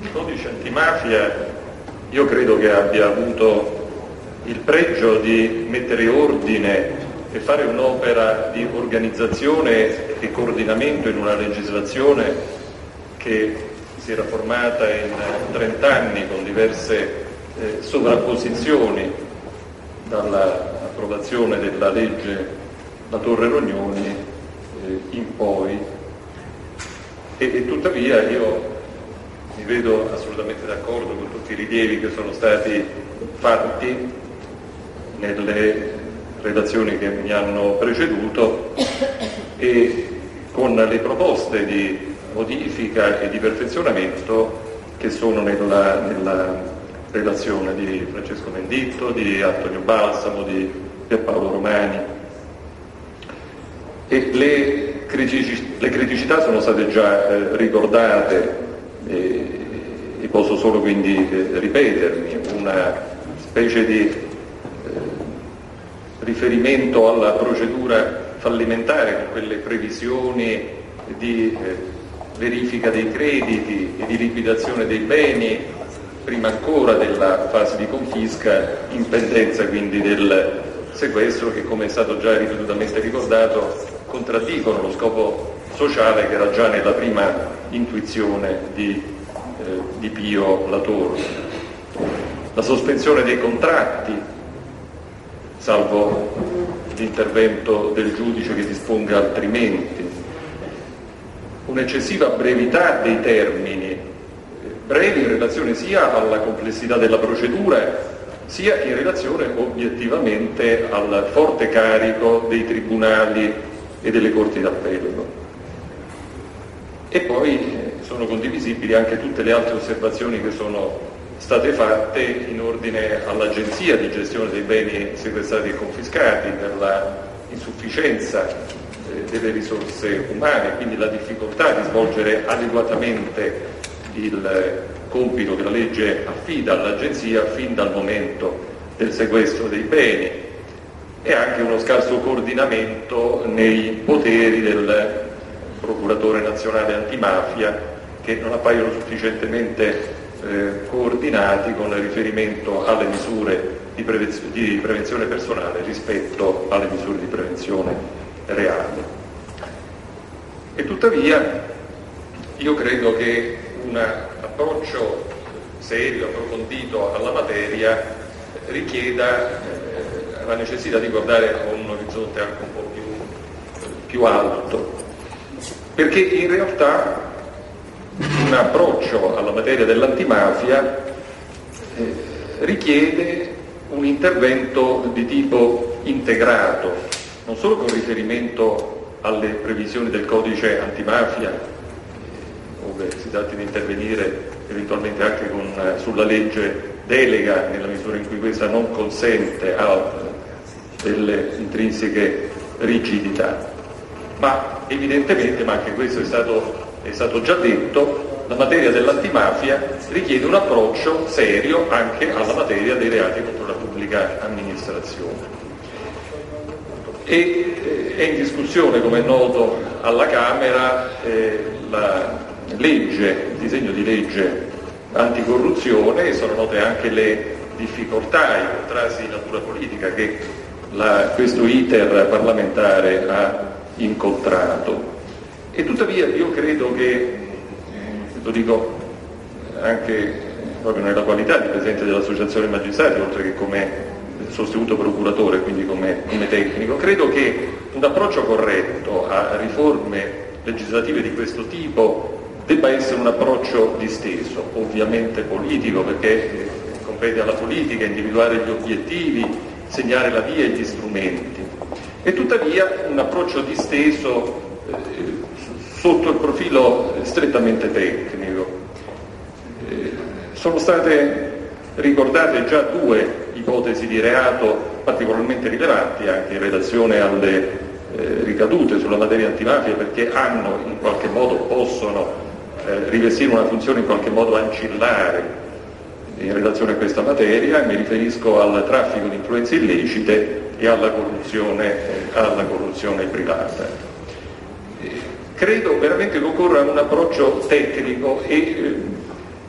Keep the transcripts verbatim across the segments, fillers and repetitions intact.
Il codice antimafia io credo che abbia avuto il pregio di mettere ordine e fare un'opera di organizzazione e coordinamento in una legislazione che si era formata in trent'anni con diverse eh, sovrapposizioni, dall'approvazione della legge La Torre Rognoni eh, in poi, e, e tuttavia io mi vedo assolutamente d'accordo con tutti i rilievi che sono stati fatti nelle relazioni che mi hanno preceduto e con le proposte di modifica e di perfezionamento che sono nella, nella relazione di Francesco Menditto, di Antonio Balsamo, di Pierpaolo Romani. E le, critici, le criticità sono state già eh, ricordate e, e posso solo quindi eh, ripetermi, una specie di eh, riferimento alla procedura fallimentare con quelle previsioni di eh, verifica dei crediti e di liquidazione dei beni prima ancora della fase di confisca, in pendenza quindi del sequestro, che come è stato già ripetutamente ricordato contraddicono lo scopo sociale che era già nella prima intuizione di, eh, di Pio La Torre. La sospensione dei contratti, salvo l'intervento del giudice che disponga altrimenti, un'eccessiva brevità dei termini, brevi in relazione sia alla complessità della procedura sia in relazione obiettivamente al forte carico dei tribunali e delle corti d'appello. E poi sono condivisibili anche tutte le altre osservazioni che sono state fatte in ordine all'agenzia di gestione dei beni sequestrati e confiscati, per la insufficienza eh, delle risorse umane, quindi la difficoltà di svolgere adeguatamente il compito che la legge affida all'agenzia fin dal momento del sequestro dei beni, e anche uno scarso coordinamento nei poteri del procuratore nazionale antimafia, che non appaiono sufficientemente eh, coordinati con riferimento alle misure di, prevez- di prevenzione personale rispetto alle misure di prevenzione reale. E tuttavia io credo che un approccio serio, approfondito alla materia richieda eh, la necessità di guardare a un orizzonte anche un po' più, più alto, perché in realtà un approccio alla materia dell'antimafia eh, richiede un intervento di tipo integrato, non solo con riferimento alle previsioni del codice antimafia, dove si tratta di intervenire eventualmente anche con, sulla legge delega, nella misura in cui questa non consente a delle intrinseche rigidità, ma evidentemente, ma anche questo è stato, è stato già detto, la materia dell'antimafia richiede un approccio serio anche alla materia dei reati contro la pubblica amministrazione. E eh, è in discussione, come è noto, alla Camera eh, la legge, il disegno di legge anticorruzione, e sono note anche le difficoltà, i contrasti di natura politica che la, questo iter parlamentare ha incontrato. E tuttavia io credo che, lo dico anche proprio nella qualità di presidente dell'Associazione Magistrati, oltre che come sostituto procuratore, quindi come, come tecnico, credo che un approccio corretto a riforme legislative di questo tipo debba essere un approccio disteso, ovviamente politico, perché compete alla politica individuare gli obiettivi, segnare la via e gli strumenti, e tuttavia un approccio disteso eh, sotto il profilo strettamente tecnico. Eh, sono state ricordate già due ipotesi di reato particolarmente rilevanti anche in relazione alle eh, ricadute sulla materia antimafia, perché hanno in qualche modo, possono eh, rivestire una funzione in qualche modo ancillare in relazione a questa materia. Mi riferisco al traffico di influenze illecite e alla corruzione, eh, alla corruzione privata. Eh, credo veramente che occorra un approccio tecnico e eh,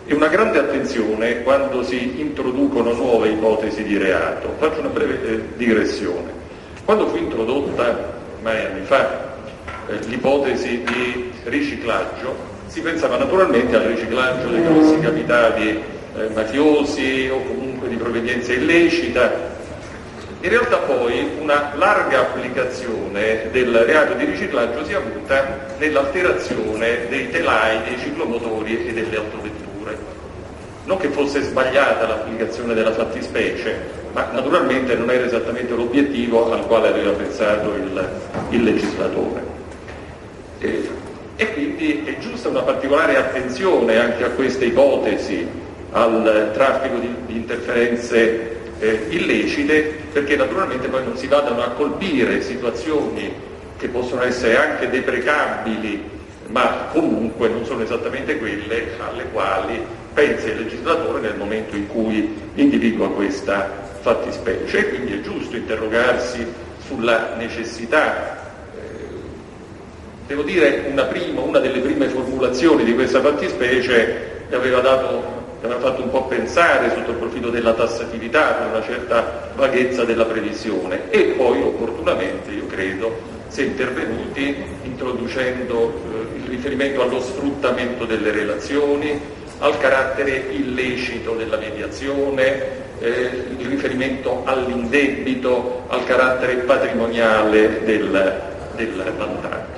e una grande attenzione quando si introducono nuove ipotesi di reato. Faccio una breve eh, digressione. Quando fu introdotta, ormai anni fa, eh, l'ipotesi di riciclaggio, si pensava naturalmente al riciclaggio dei grossi capitali eh, mafiosi o comunque di provenienza illecita. In realtà poi una larga applicazione del reato di riciclaggio si è avuta nell'alterazione dei telai, dei ciclomotori e delle autovetture. Non che fosse sbagliata l'applicazione della fattispecie, ma naturalmente non era esattamente l'obiettivo al quale aveva pensato il, il legislatore. E, e quindi è giusta una particolare attenzione anche a queste ipotesi, al traffico di, di interferenze Eh, illecite, perché naturalmente poi non si vadano a colpire situazioni che possono essere anche deprecabili, ma comunque non sono esattamente quelle alle quali pensa il legislatore nel momento in cui individua questa fattispecie. E quindi è giusto interrogarsi sulla necessità. Eh, devo dire, una, prima, una delle prime formulazioni di questa fattispecie aveva dato aveva fatto un po' pensare sotto il profilo della tassatività, con una certa vaghezza della previsione, e poi opportunamente, io credo, si è intervenuti introducendo eh, il riferimento allo sfruttamento delle relazioni, al carattere illecito della mediazione, eh, il riferimento all'indebito, al carattere patrimoniale del, del vantaggio.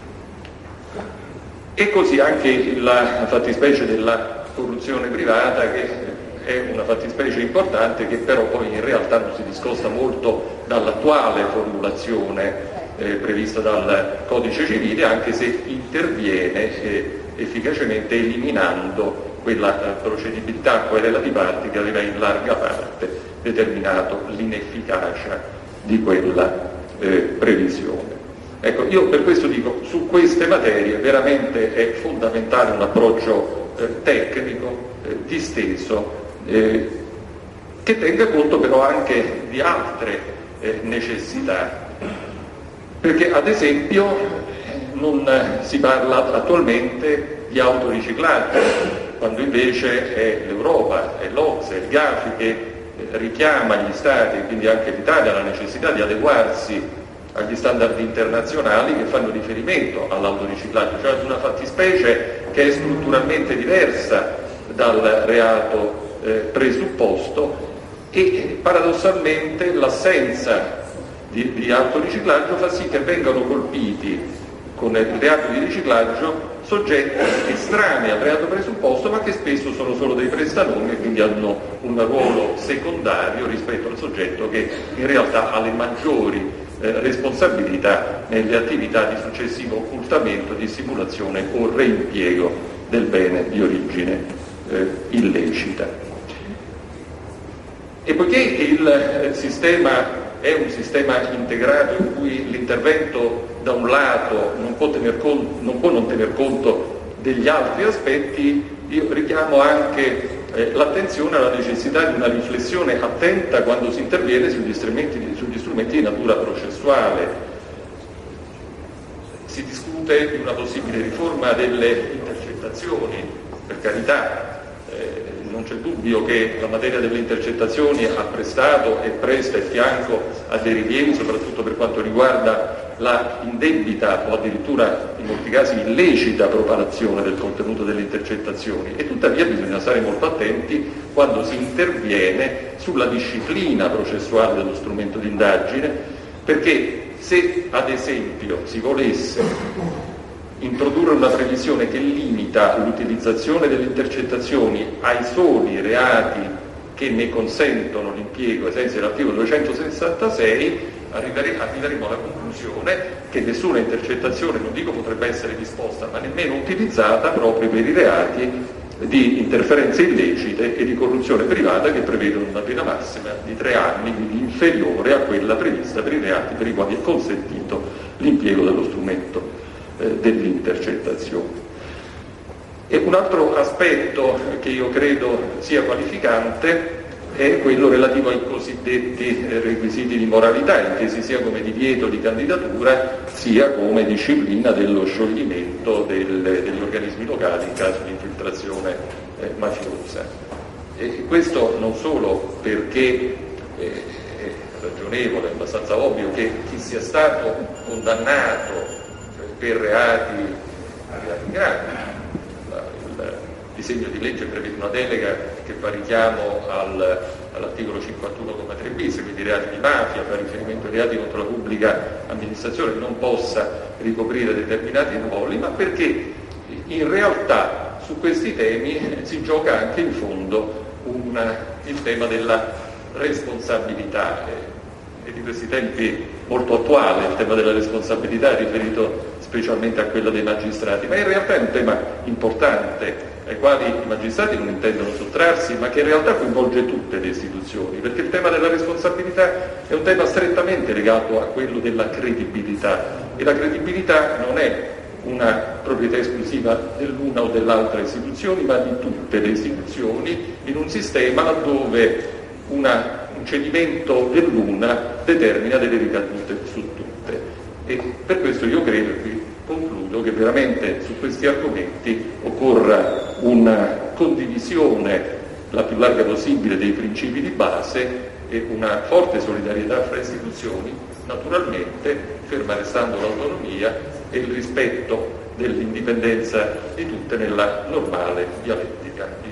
E così anche la fattispecie della corruzione privata, che è una fattispecie importante, che però poi in realtà non si discosta molto dall'attuale formulazione eh, prevista dal Codice Civile, anche se interviene eh, efficacemente eliminando quella eh, procedibilità querela di parte che aveva in larga parte determinato l'inefficacia di quella eh, previsione. Ecco, io per questo dico, su queste materie veramente è fondamentale un approccio eh, tecnico, eh, disteso, eh, che tenga conto però anche di altre eh, necessità, perché ad esempio non si parla attualmente di autoriciclaggio, quando invece è l'Europa, è l'O C S E, il GAFI che eh, richiama gli Stati, e quindi anche l'Italia, alla necessità di adeguarsi agli standard internazionali che fanno riferimento all'autoriciclaggio, cioè ad una fattispecie che è strutturalmente diversa dal reato eh, presupposto, e paradossalmente l'assenza di, di autoriciclaggio fa sì che vengano colpiti con il reato di riciclaggio soggetti estranei al reato presupposto, ma che spesso sono solo dei prestanomi e quindi hanno un ruolo secondario rispetto al soggetto che in realtà ha le maggiori Eh, responsabilità nelle attività di successivo occultamento, dissimulazione o reimpiego del bene di origine eh, illecita. E poiché il eh, sistema è un sistema integrato in cui l'intervento da un lato non può, tener conto, non può non tener conto degli altri aspetti, io richiamo anche Eh, l'attenzione alla necessità di una riflessione attenta quando si interviene sugli strumenti, sugli strumenti di natura processuale. Si discute di una possibile riforma delle intercettazioni, per carità, eh, non c'è dubbio che la materia delle intercettazioni ha prestato e presta il fianco a dei rilievi, soprattutto per quanto riguarda la indebita o addirittura in molti casi illecita propalazione del contenuto delle intercettazioni, e tuttavia bisogna stare molto attenti quando si interviene sulla disciplina processuale dello strumento di indagine, perché se ad esempio si volesse introdurre una previsione che limita l'utilizzazione delle intercettazioni ai soli reati che ne consentono l'impiego ai sensi dell'articolo duecentosessantasei, arriveremo alla conclusione che nessuna intercettazione, non dico potrebbe essere disposta, ma nemmeno utilizzata proprio per i reati di interferenze illecite e di corruzione privata, che prevedono una pena massima di tre anni, quindi inferiore a quella prevista per i reati per i quali è consentito l'impiego dello strumento eh, dell'intercettazione. E un altro aspetto che io credo sia qualificante è quello relativo ai cosiddetti requisiti di moralità, intesi sia come divieto di candidatura sia come disciplina dello scioglimento del, degli organismi locali in caso di infiltrazione eh, mafiosa. E questo non solo perché eh, è ragionevole, è abbastanza ovvio che chi sia stato condannato cioè, per reati, reati gravi, il disegno di legge prevede una delega che fa richiamo al, all'articolo cinquantuno comma tre bis, quindi reati di mafia, fa riferimento ai reati contro la pubblica amministrazione, non possa ricoprire determinati ruoli, ma perché in realtà su questi temi si gioca anche in fondo un, il tema della responsabilità. E di questi tempi molto attuale il tema della responsabilità, riferito specialmente a quello dei magistrati, ma in realtà è un tema importante ai quali i magistrati non intendono sottrarsi, ma che in realtà coinvolge tutte le istituzioni, perché il tema della responsabilità è un tema strettamente legato a quello della credibilità, e la credibilità non è una proprietà esclusiva dell'una o dell'altra istituzione, ma di tutte le istituzioni, in un sistema dove una, un cedimento dell'una determina delle ricadute su tutte. E per questo io credo, e qui concludo, che veramente su questi argomenti occorra una condivisione la più larga possibile dei principi di base e una forte solidarietà fra istituzioni, naturalmente ferma restando l'autonomia e il rispetto dell'indipendenza di tutte nella normale dialettica.